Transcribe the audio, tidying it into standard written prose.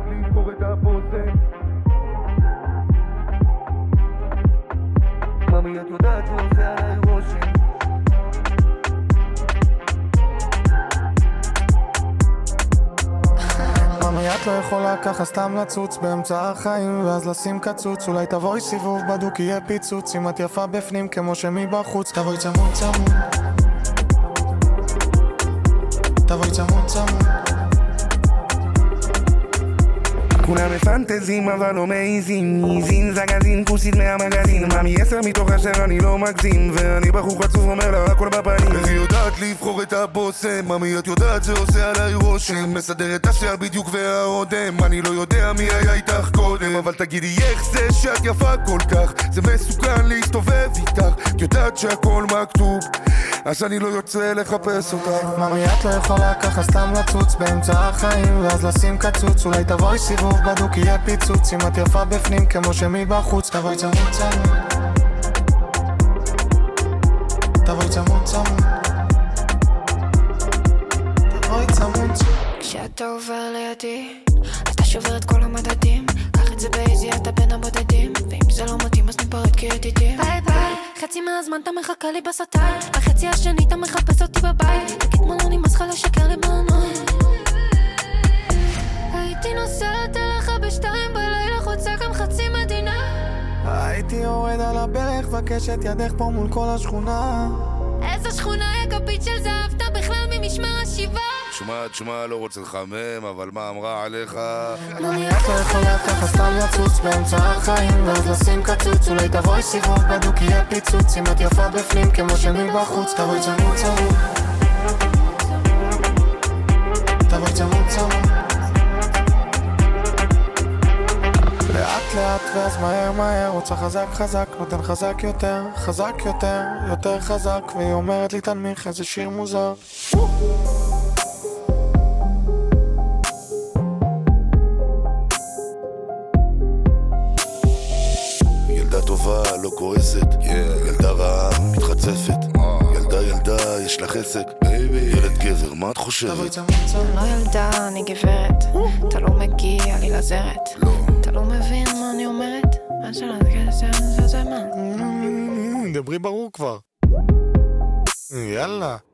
לבחור את הבושם. ממי את יודעת זה עושה עליי רושם. ממי את לא יכולה ככה סתם לצוץ באמצע החיים ואז לשים קצוץ. אולי תבואי סיבוב בדוק יהיה פיצוץ. אם את יפה בפנים כמו שמבחוץ תבואי צמוד צמוד, תבואי צמוד צמוד. כולם מפנטזים אבל לא מעיזים, ניזין זגזין כוסית מהמגזין. ממי 10 מתוך 10 אני לא מגזים, ואני בחור חצוף אומר לה הכל בפנים. איך היא יודעת לבחור את הבושם, ממי את יודעת זה עושה עליי רושם. מסדר את השיער בדיוק והאודם, אני לא יודע מי היה איתך קודם, אבל תגידי איך זה שאת יפה כל כך, זה מסוכן להסתובב איתך, כי יודעת שהכל מכתוב, אז אני לא יוצא לחפש אותך. ממי את לא יכולה ככה סתם לצוץ באמצע החיים ואז לשים קצוץ. אולי תבואי סיבוב בדוק יהיה פיצוץ. אם את יפה בפנים כמו שמבחוץ תבואי צמוד צמוד, תבואי צמוד צמוד, תבואי צמוד. כשאתה עובר לידי אתה שובר את כל המדדים, קח את זה באיזי אתה בין הבודדים, ואם זה לא מתאים אז ניפרד כידידים. ביי ביי, חצי מהזמן אתה מחכה לי בסטייל, בחצי השני אתה מחפש אותי בבית, תגיד מה לא נמאס לך לשקר לי בעיניים. הייתי נוסעת אליך בשתיים בלילה, חוצה גם חצי מדינה. הייתי יורד על הברך, בקש את ידך פה מול כל השכונה. איזה שכונה יא כפית של זהב, אתה בכלל ממשמר השבעה. שמע, לא רוצה לחמם, אבל מה אמרה עליך? ממי את לא יכולה ככה סתם לצוץ באמצע החיים ואז לשים קצוץ. אולי תבואי סיבוב בדוק יהיה פיצוץ. אם את יפה בפנים כמו שמבחוץ תבואי צמוד צמוד, תבואי צמוד צמוד. לאט לאט ואז מהר מהר, רוצה חזק חזק, נותן חזק יותר, חזק יותר, יותר חזק. והיא אומרת לי תנמיך איזה שיר מוזר. ילדה טובה לא כועסת, ילדה רעה מתחצפת, ילדה יש לה חסק, ילד גבר מה את חושבת? לא ילדה אני גברת, אתה לא מגיע לי לזרת, אתה לא מבין מה אני אומרת? מה שלא זה מה? דברי ברור כבר, יאללה.